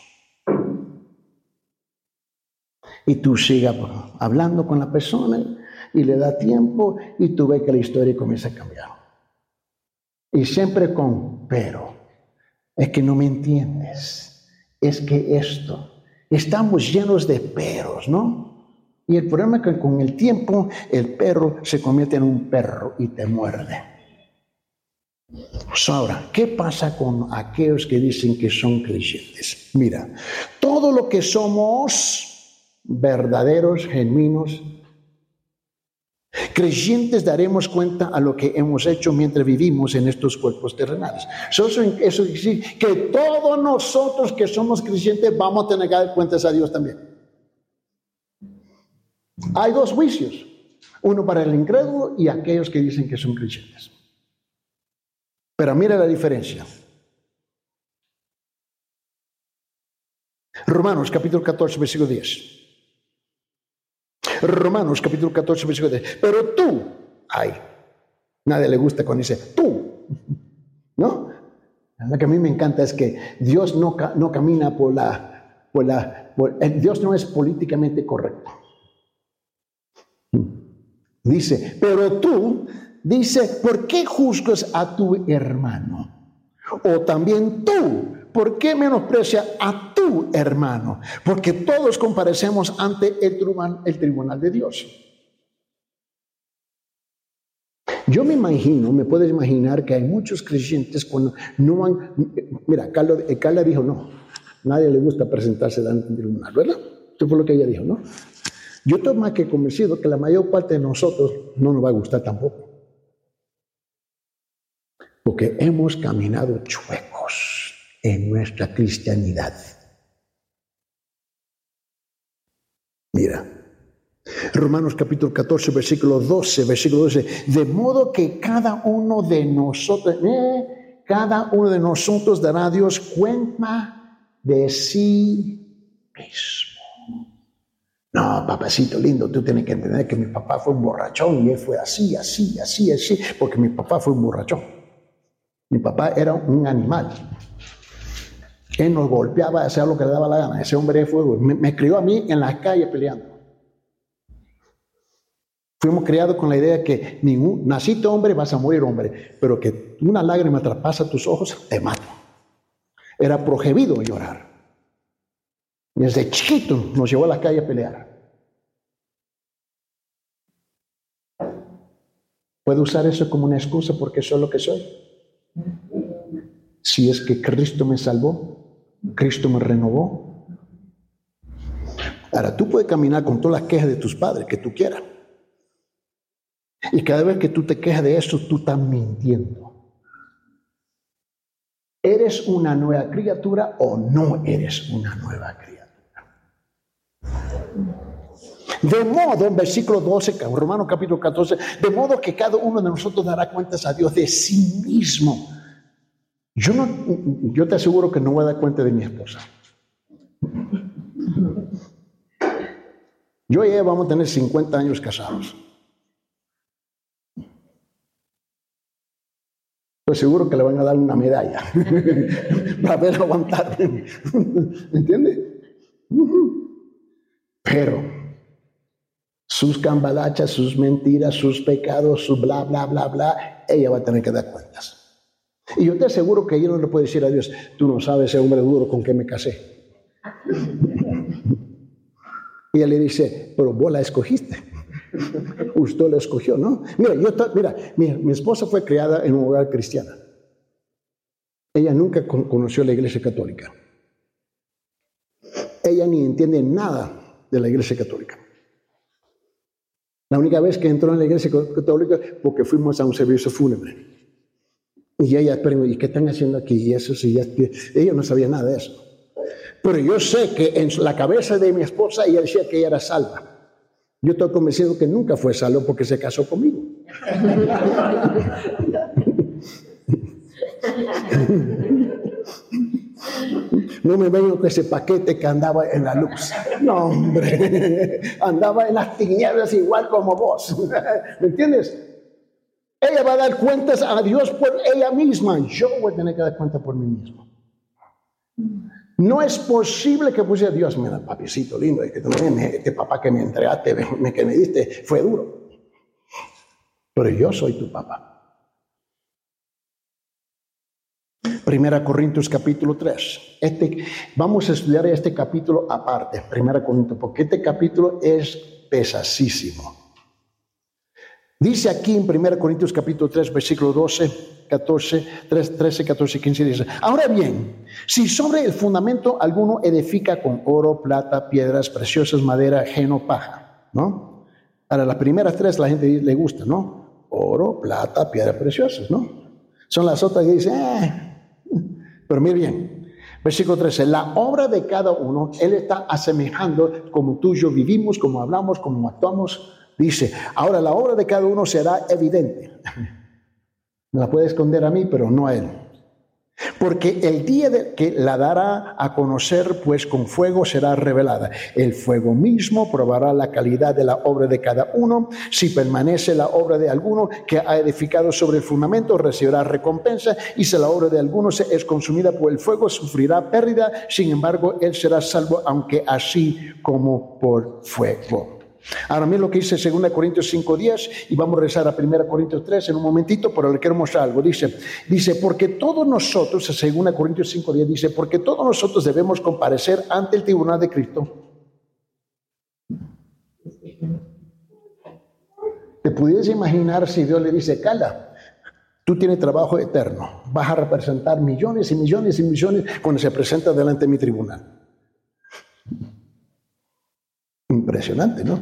Y tú sigas hablando con la persona y le da tiempo y tú ves que la historia comienza a cambiar. Y siempre con pero. Es que no me entiendes. Es que esto. Estamos llenos de peros, ¿no? Y el problema es que con el tiempo el perro se convierte en un perro y te muerde. Pues ahora, ¿qué pasa con aquellos que dicen que son creyentes? Mira, todo lo que somos verdaderos, genuinos, creyentes daremos cuenta a lo que hemos hecho mientras vivimos en estos cuerpos terrenales. Eso, eso quiere decir que todos nosotros que somos creyentes vamos a tener que dar cuentas a Dios también. Hay dos juicios, uno para el incrédulo y aquellos que dicen que son creyentes. Pero mira la diferencia. Romanos capítulo catorce, versículo diez. Romanos capítulo catorce, versículo diez. Pero tú, ay, nadie le gusta cuando dice tú, ¿no? Lo que a mí me encanta es que Dios no, no camina por la, por la, por, Dios no es políticamente correcto. Dice, pero tú, dice, ¿por qué juzgas a tu hermano? O también tú, ¿por qué menosprecias a tu hermano? Porque todos comparecemos ante el tribunal, el tribunal de Dios. Yo me imagino, me puedes imaginar que hay muchos creyentes cuando no han... Mira, Carla, Carla dijo, no, nadie le gusta presentarse delante del tribunal, ¿verdad? Eso fue lo que ella dijo, ¿no? Yo estoy más que convencido que la mayor parte de nosotros no nos va a gustar tampoco. Porque hemos caminado chuecos en nuestra cristianidad. Mira, Romanos capítulo catorce, versículo doce, versículo doce. De modo que cada uno de nosotros, eh, cada uno de nosotros dará a Dios cuenta de sí mismo. No, papacito lindo, tú tienes que entender que mi papá fue un borrachón y él fue así, así, así, así, porque mi papá fue un borrachón. Mi papá era un animal. Él nos golpeaba, hacía lo que le daba la gana. Ese hombre fue, me, me crió a mí en las calles peleando. Fuimos criados con la idea que ningún, naciste hombre, vas a morir hombre, pero que una lágrima traspasa tus ojos, te mata. Era prohibido llorar. Desde chiquito nos llevó a la calle a pelear. ¿Puedo usar eso como una excusa porque soy lo que soy? Si es que Cristo me salvó, Cristo me renovó. Ahora, tú puedes caminar con todas las quejas de tus padres que tú quieras. Y cada vez que tú te quejas de eso, tú estás mintiendo. ¿Eres una nueva criatura o no eres una nueva criatura? De modo, en versículo doce, Romanos capítulo catorce, de modo que cada uno de nosotros dará cuentas a Dios de sí mismo. Yo, no, yo te aseguro que no voy a dar cuenta de mi esposa. Yo y ella vamos a tener cincuenta años casados. Estoy seguro que le van a dar una medalla para ver aguantar. ¿Entiendes? Pero sus cambalachas, sus mentiras, sus pecados, su bla, bla, bla, bla, ella va a tener que dar cuentas. Y yo te aseguro que ella no le puede decir a Dios, tú no sabes ese hombre duro con que me casé. Y él le dice, pero vos la escogiste. Usted la escogió, ¿no? Mira, yo mira, mi, mi esposa fue criada en un hogar cristiano. Ella nunca con, conoció la iglesia católica. Ella ni entiende nada de la iglesia católica. La única vez que entró en la iglesia católica porque fuimos a un servicio fúnebre. Y ella preguntó, ¿y qué están haciendo aquí? Y eso sí, ella no sabía nada de eso. Pero yo sé que en la cabeza de mi esposa ella decía que ella era salva. Yo estoy convencido que nunca fue salvo porque se casó conmigo. No me vengo con ese paquete que andaba en la luz. No, hombre, andaba en las tinieblas igual como vos. ¿Me entiendes? Ella va a dar cuentas a Dios por ella misma. Yo voy a tener que dar cuenta por mí mismo. No es posible que puse a Dios, mira, papicito lindo, este, este papá que me entregaste, que me diste, fue duro. Pero yo soy tu papá. Primera Corintios capítulo tres. Este, vamos a estudiar este capítulo aparte, Primera Corintios, porque este capítulo es pesasísimo. Dice aquí en Primera Corintios capítulo tres, versículo doce, catorce, trece, catorce, quince, dice: ahora bien, si sobre el fundamento alguno edifica con oro, plata, piedras preciosas, madera, heno, paja, ¿no? Para las primeras tres la gente le gusta, ¿no? Oro, plata, piedras preciosas, ¿no? Son las otras que dicen, eh. Pero mire bien, versículo trece, la obra de cada uno, él está asemejando como tú y yo vivimos, como hablamos, como actuamos. Dice, ahora la obra de cada uno será evidente. Me la puede esconder a mí, pero no a él. Porque el día de que la dará a conocer, pues con fuego será revelada. El fuego mismo probará la calidad de la obra de cada uno. Si permanece la obra de alguno que ha edificado sobre el fundamento, recibirá recompensa. Y si la obra de alguno se es consumida por el fuego, sufrirá pérdida. Sin embargo, él será salvo, aunque así como por fuego. Ahora miren lo que dice segunda Corintios cinco diez, y vamos a regresar a primera Corintios tres en un momentito, pero le quiero mostrar algo. Dice, dice, porque todos nosotros, segunda Corintios cinco diez, dice, porque todos nosotros debemos comparecer ante el tribunal de Cristo. ¿Te pudieras imaginar si Dios le dice, Cala, tú tienes trabajo eterno, vas a representar millones y millones y millones cuando se presenta delante de mi tribunal? Impresionante, ¿no?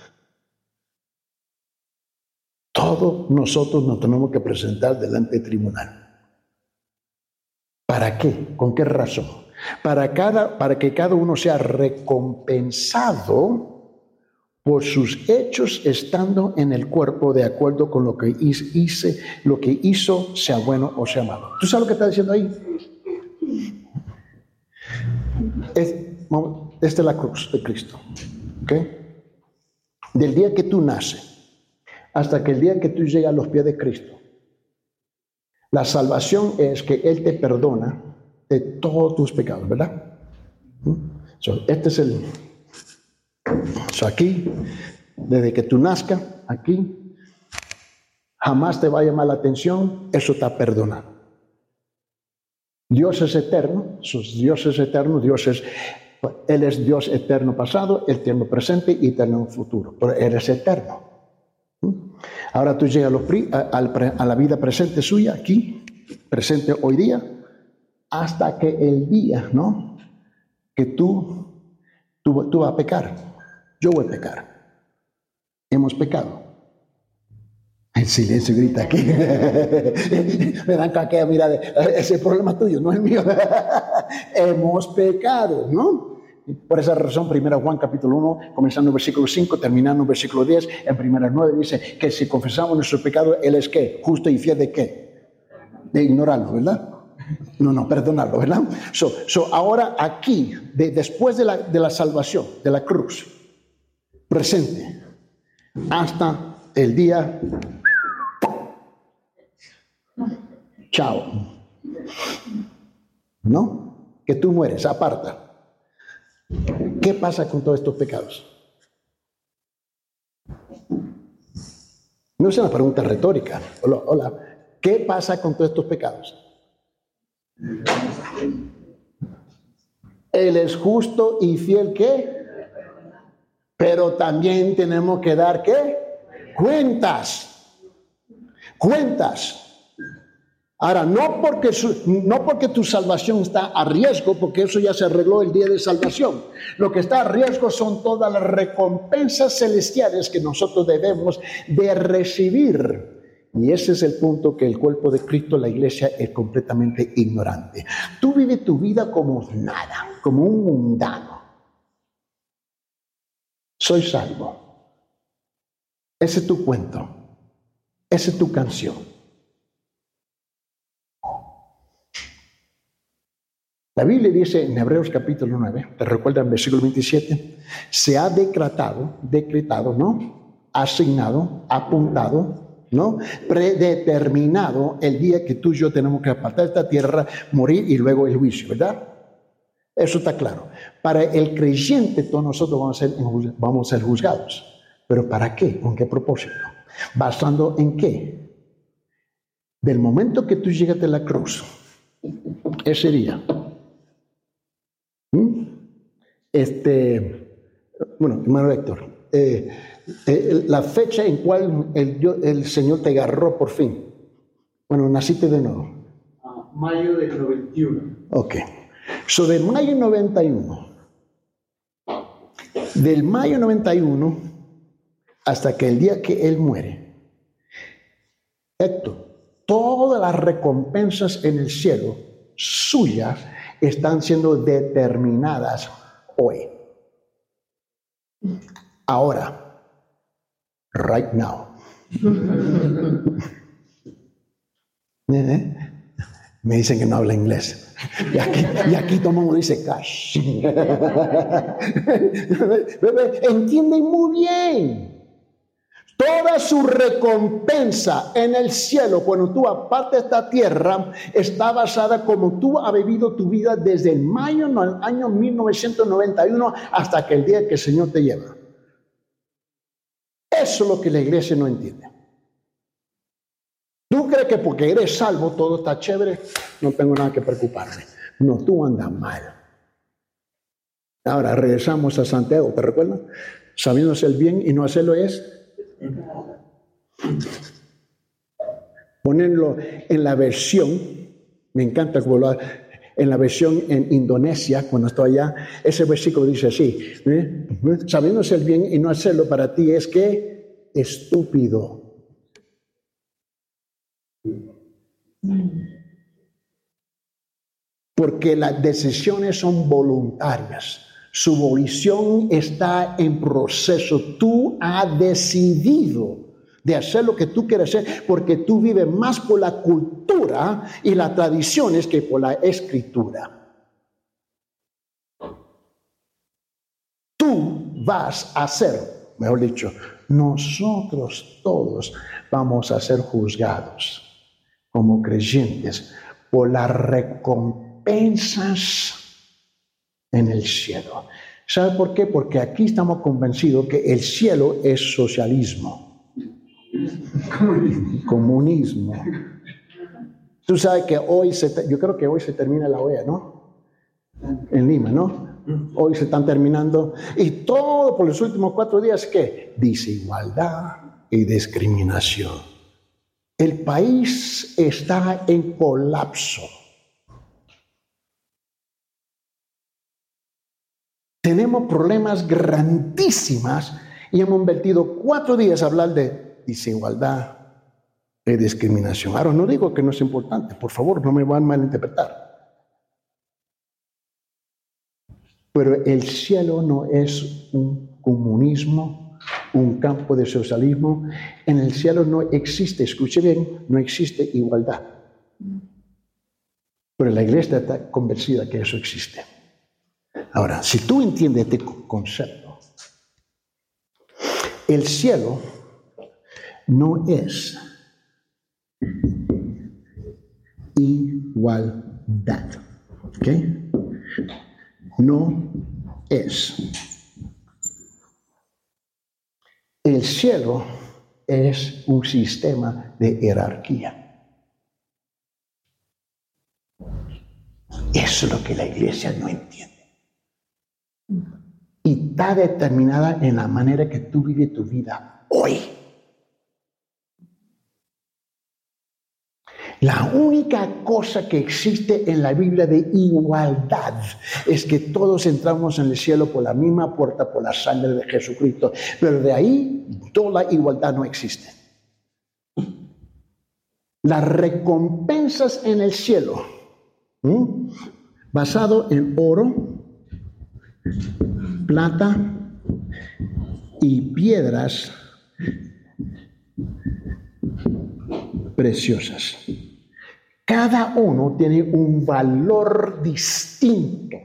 Todos nosotros nos tenemos que presentar delante del tribunal. ¿Para qué? ¿Con qué razón? Para, cada, para que cada uno sea recompensado por sus hechos estando en el cuerpo de acuerdo con lo que hice, lo que hizo, sea bueno o sea malo. ¿Tú sabes lo que está diciendo ahí? Es, esta es la cruz de Cristo. ¿Okay? Del día que tú naces hasta que el día que tú llegas a los pies de Cristo, la salvación es que Él te perdona de todos tus pecados, ¿verdad? So, este es el... So, aquí, desde que tú nazcas, aquí, jamás te va a llamar la atención, eso está perdonado. Dios es eterno, Dios es eterno, Dios es... Él es Dios eterno pasado, eterno presente y eterno futuro. Pero Él es eterno. Ahora tú llegas a, a, a la vida presente suya, aquí, presente hoy día, hasta que el día, ¿no? Que tú, tú, tú vas a pecar. Yo voy a pecar. Hemos pecado. En silencio grita aquí. Me dan caquea, mira, ese problema tuyo, no es mío. Hemos pecado, ¿no? Por esa razón, primera Juan capítulo uno, comenzando en versículo cinco, terminando en versículo diez, en primera nueve dice que si confesamos nuestro pecado, Él es ¿qué? Justo y fiel de ¿qué? De ignorarlo, ¿verdad? No, no, perdonarlo, ¿verdad? So, so ahora aquí, de, después de la, de la salvación, de la cruz, presente, hasta el día, chao, ¿no? Que tú mueres, aparta. ¿Qué pasa con todos estos pecados? No es una pregunta retórica. Hola, hola. ¿Qué pasa con todos estos pecados? Él es justo y fiel, ¿qué? Pero también tenemos que dar, ¿qué? Cuentas. Cuentas. Ahora, no porque, su, no porque tu salvación está a riesgo, porque eso ya se arregló el día de salvación. Lo que está a riesgo son todas las recompensas celestiales que nosotros debemos de recibir. Y ese es el punto que el cuerpo de Cristo, la iglesia, es completamente ignorante. Tú vives tu vida como nada, como un mundano. Soy salvo. Ese es tu cuento. Esa es tu canción. La Biblia dice en Hebreos capítulo nueve, ¿te recuerdan versículo veintisiete? Se ha decretado, decretado, ¿no? Asignado, apuntado, ¿no? Predeterminado el día que tú y yo tenemos que apartar de esta tierra, morir y luego el juicio, ¿verdad? Eso está claro. Para el creyente todos nosotros vamos a ser, vamos a ser juzgados. ¿Pero para qué? ¿Con qué propósito? ¿Basando en qué? Del momento que tú llegaste a la cruz, ese día, Este, bueno, hermano Héctor, eh, eh, la fecha en cual el, el Señor te agarró por fin. Bueno, naciste de nuevo. Uh, mayo del noventa y uno. Ok. So, de mayo noventa y uno, del mayo noventa y uno hasta que el día que Él muere, Héctor, todas las recompensas en el cielo suyas están siendo determinadas hoy. Ahora. Right now. ¿Eh? Me dicen que no habla inglés. Y aquí, y aquí todo el mundo dice cash. Entienden muy bien. Toda su recompensa en el cielo, cuando tú apartas esta tierra, está basada como tú has vivido tu vida desde el mayo del año mil novecientos noventa y uno hasta que el día que el Señor te lleva. Eso es lo que la iglesia no entiende. Tú crees que porque eres salvo todo está chévere, no tengo nada que preocuparme. No, tú andas mal. Ahora regresamos a Santiago, ¿te recuerdas? Sabiéndose el bien y no hacerlo es ponerlo en la versión, me encanta como lo, en la versión en Indonesia, cuando estoy allá, ese versículo dice así, ¿eh? Sabiéndose el bien y no hacerlo para ti es que estúpido. Porque las decisiones son voluntarias. Su volición está en proceso. Tú has decidido de hacer lo que tú quieres hacer porque tú vives más por la cultura y las tradiciones que por la escritura. Tú vas a ser, mejor dicho, nosotros todos vamos a ser juzgados como creyentes por las recompensas en el cielo. ¿Sabe por qué? Porque aquí estamos convencidos que el cielo es socialismo. Comunismo. Comunismo. Tú sabes que hoy, se, yo creo que hoy se termina la O E A, ¿no? En Lima, ¿no? Hoy se están terminando. Y todo por los últimos cuatro días, ¿qué? Desigualdad y discriminación. El país está en colapso. Tenemos problemas grandísimas y hemos invertido cuatro días a hablar de desigualdad y discriminación. Ahora, no digo que no es importante, por favor, no me van a malinterpretar. Pero el cielo no es un comunismo, un campo de socialismo. En el cielo no existe, escuche bien, no existe igualdad. Pero la iglesia está convencida que eso existe. Ahora, si tú entiendes este concepto, el cielo no es igualdad, ¿ok? No es. El cielo es un sistema de jerarquía. Eso es lo que la iglesia no entiende. Y está determinada en la manera que tú vives tu vida hoy. La única cosa que existe en la Biblia de igualdad es que todos entramos en el cielo por la misma puerta, por la sangre de Jesucristo. Pero de ahí, toda la igualdad no existe. Las recompensas en el cielo, ¿sí?, basado en oro, plata y piedras preciosas. Cada uno tiene un valor distinto.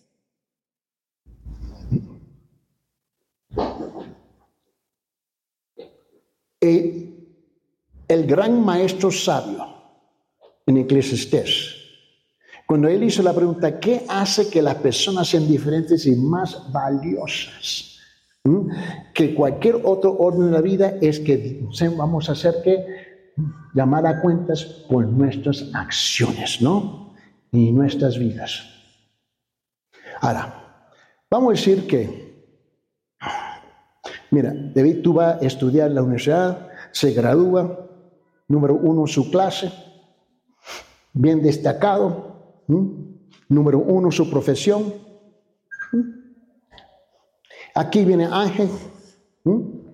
El, el gran maestro sabio en Eclesiastés, cuando él hizo la pregunta, ¿qué hace que las personas sean diferentes y más valiosas ¿Mm? que cualquier otro orden de la vida? Es que vamos a hacer que llamar a cuentas por nuestras acciones, ¿no? Y nuestras vidas. Ahora, vamos a decir que, mira, David, tú vas a estudiar en la universidad, se gradúa, número uno en su clase, bien destacado, ¿sí?, número uno en su profesión. ¿Sí? Aquí viene Ángel, ¿sí?,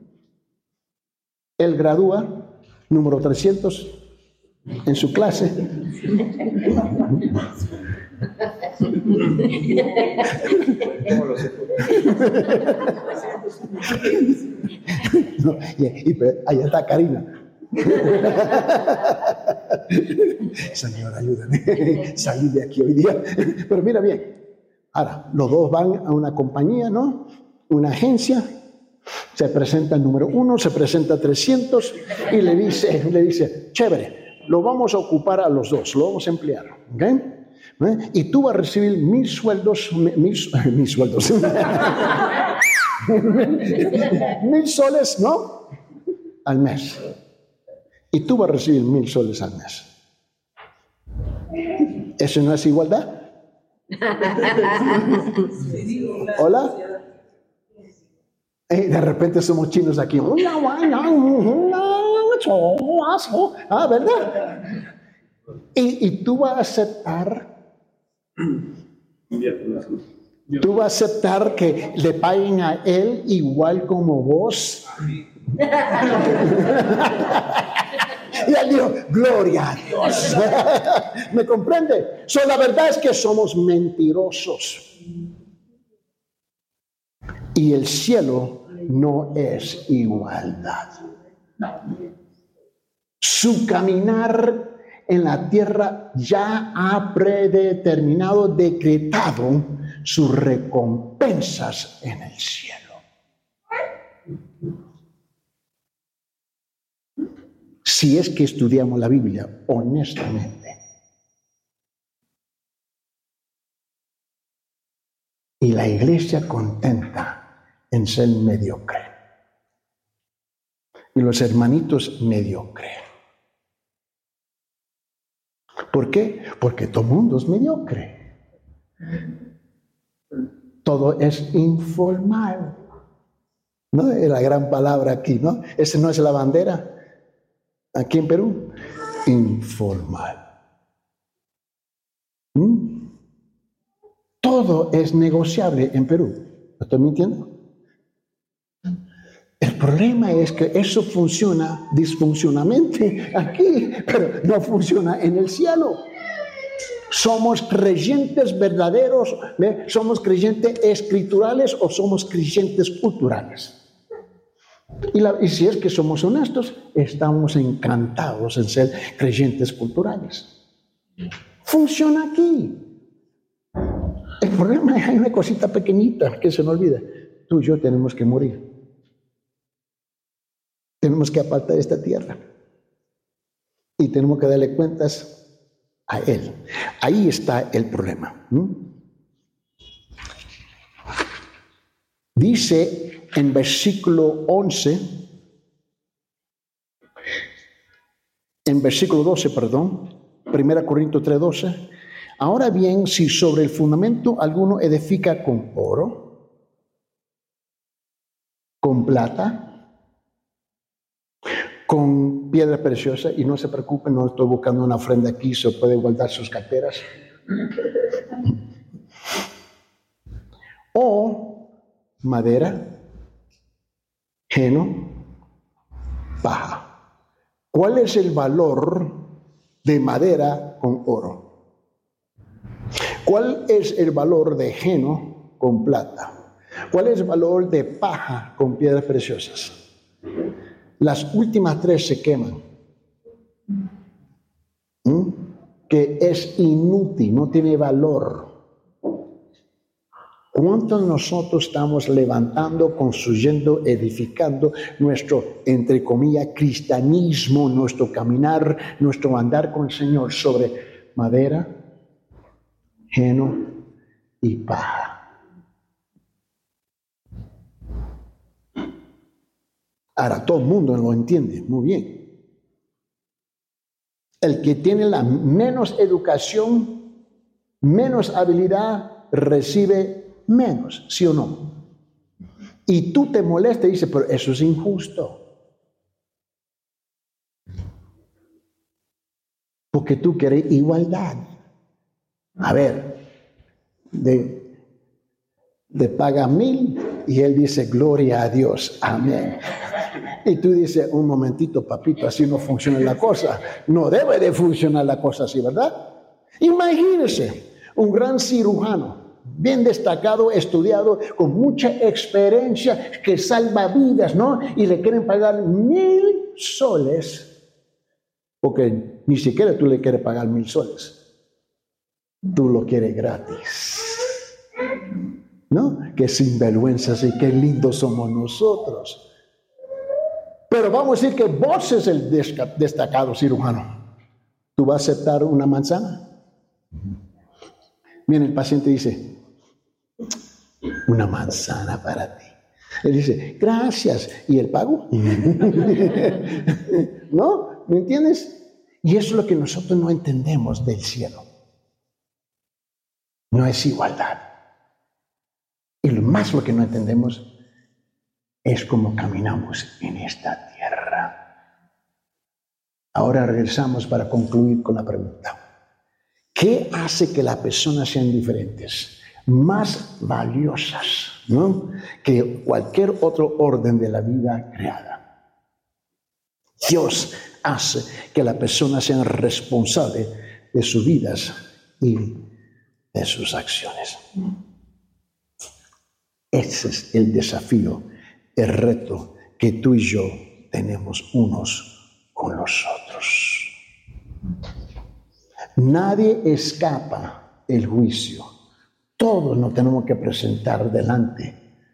él gradúa, número trescientos en su clase. No, y, y, allá está Karina. Señor, ayúdame, salí de aquí hoy día. Pero mira bien, ahora, los dos van a una compañía, ¿no? Una agencia. Se presenta el número uno, se presenta trescientos y le dice, le dice, chévere, lo vamos a ocupar a los dos, lo vamos a emplear, ¿ok? ¿Eh? Y tú vas a recibir mil sueldos, mil, mil sueldos, mil soles, ¿no? Al mes. Y tú vas a recibir mil soles al mes. ¿Eso no es igualdad? ¿Hola? Y de repente somos chinos aquí. Ah, ¿verdad? Y, y tú vas a aceptar, tú vas a aceptar que le paguen a él igual como vos. Y él dijo, gloria a Dios. ¿Me comprende? So, la verdad es que somos mentirosos. Y el cielo no es igualdad. Su caminar en la tierra ya ha predeterminado, decretado sus recompensas en el cielo. Si es que estudiamos la Biblia honestamente. Y la iglesia contenta en ser mediocre. Y los hermanitos mediocre. ¿Por qué? Porque todo el mundo es mediocre. Todo es informal. ¿No? Es la gran palabra aquí, ¿no? Esa no es la bandera aquí en Perú. Informal. ¿Mm? Todo es negociable en Perú. ¿No estoy mintiendo? El problema es que eso funciona disfuncionalmente aquí, pero no funciona en el cielo. ¿Somos creyentes verdaderos? ¿Ve? ¿Somos creyentes escriturales o somos creyentes culturales? Y, la, y si es que somos honestos, estamos encantados en ser creyentes culturales. Funciona aquí. El problema es que hay una cosita pequeñita que se nos olvida. Tú y yo tenemos que morir. Tenemos que apartar esta tierra. Y tenemos que darle cuentas a Él. Ahí está el problema. ¿Mm? Dice en versículo once, en versículo doce, perdón, primera Corintios tres doce, ahora bien, si sobre el fundamento alguno edifica con oro, con plata, con piedra preciosa, y no se preocupen, no estoy buscando una ofrenda aquí, se puede guardar sus carteras. O madera, heno, paja. ¿Cuál es el valor de madera con oro? ¿Cuál es el valor de heno con plata? ¿Cuál es el valor de paja con piedras preciosas? Las últimas tres se queman. ¿Mm? Que es inútil, no tiene valor. ¿Cuántos nosotros estamos levantando, construyendo, edificando nuestro, entre comillas, cristianismo, nuestro caminar, nuestro andar con el Señor sobre madera, heno y paja? Ahora, todo el mundo lo entiende muy bien. El que tiene la menos educación, menos habilidad, recibe menos, ¿sí o no? Y tú te molestas y dices, pero eso es injusto. Porque tú quieres igualdad. A ver, de, de paga mil y él dice, gloria a Dios, amén. Y tú dices, un momentito, papito, así no funciona la cosa. No debe de funcionar la cosa así, ¿verdad? Imagínese un gran cirujano, bien destacado, estudiado, con mucha experiencia, que salva vidas, ¿no? Y le quieren pagar mil soles, porque ni siquiera tú le quieres pagar mil soles. Tú lo quieres gratis, ¿no? Qué sinvergüenzas y qué lindos somos nosotros. Pero vamos a decir que vos es el destacado cirujano. ¿Tú vas a aceptar una manzana? Viene el paciente y dice, una manzana para ti. Él dice, gracias. ¿Y el pago? ¿No? ¿Me entiendes? Y eso es lo que nosotros no entendemos del cielo. No es igualdad. Y lo más lo que no entendemos es cómo caminamos en esta tierra. Ahora regresamos para concluir con la pregunta. ¿Qué hace que las personas sean diferentes? Más valiosas, ¿no? Que cualquier otro orden de la vida creada. Dios hace que las personas sean responsables de sus vidas y de sus acciones. Ese es el desafío, el reto que tú y yo tenemos unos con los otros. Nadie escapa el juicio. Todos nos tenemos que presentar delante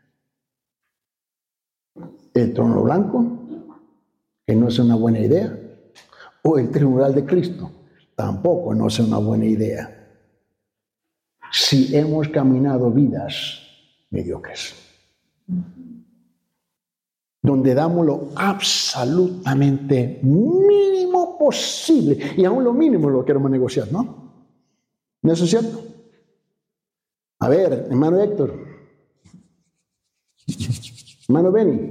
el trono blanco, que no es una buena idea, o el tribunal de Cristo, tampoco no es una buena idea. Si hemos caminado vidas mediocres, donde damos lo absolutamente mínimo posible, y aún lo mínimo lo queremos negociar, ¿no? ¿No es cierto? A ver, hermano Héctor, hermano Benny,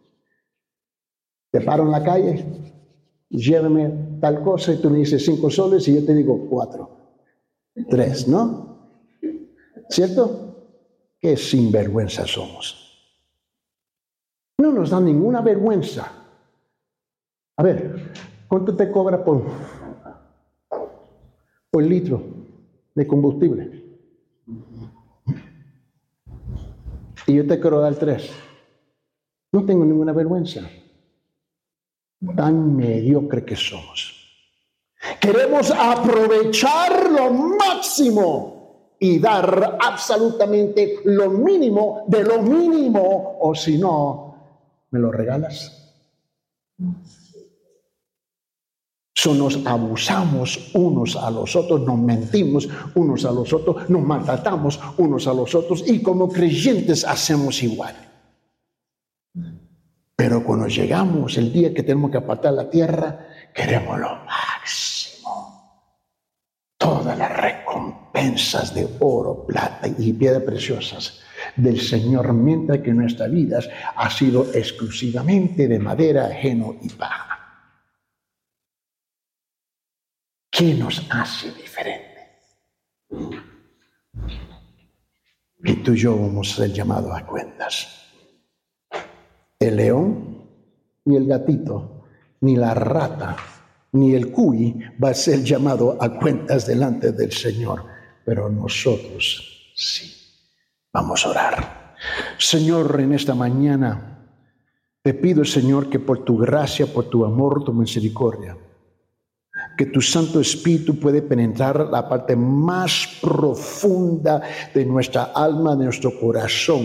te paro en la calle, llévame tal cosa, y tú me dices cinco soles, y yo te digo cuatro, tres, ¿no? ¿Cierto? Qué sinvergüenza somos. No nos da ninguna vergüenza. A ver, ¿cuánto te cobra por, por litro de combustible? Y yo te quiero dar tres. No tengo ninguna vergüenza. Tan mediocre que somos. Queremos aprovechar lo máximo y dar absolutamente lo mínimo de lo mínimo, o si no, ¿me lo regalas? So, nos abusamos unos a los otros, nos mentimos unos a los otros, nos maltratamos unos a los otros, y como creyentes hacemos igual. Pero cuando llegamos el día que tenemos que apartar la tierra, queremos lo máximo. Todas las recompensas de oro, plata y piedras preciosas del Señor, mientras que nuestra vida ha sido exclusivamente de madera, heno y paja. ¿Qué nos hace diferente? Y tú y yo vamos a ser llamados a cuentas. El león ni el gatito, ni la rata, ni el cuy va a ser llamado a cuentas delante del Señor. Pero nosotros sí. Vamos a orar. Señor, en esta mañana te pido, Señor, que por tu gracia, por tu amor, tu misericordia, que tu Santo Espíritu puede penetrar la parte más profunda de nuestra alma, de nuestro corazón,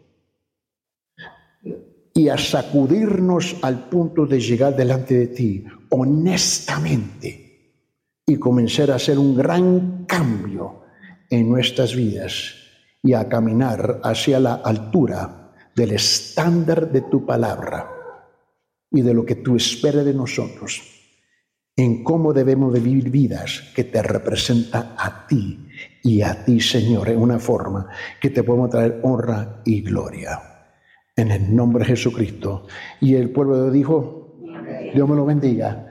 y a sacudirnos al punto de llegar delante de ti honestamente y comenzar a hacer un gran cambio en nuestras vidas y a caminar hacia la altura del estándar de tu palabra y de lo que tú esperas de nosotros, en cómo debemos de vivir vidas que te representan a ti y a ti, Señor, en una forma que te podemos traer honra y gloria. En el nombre de Jesucristo. Y el pueblo de Dios dijo, Dios me lo bendiga.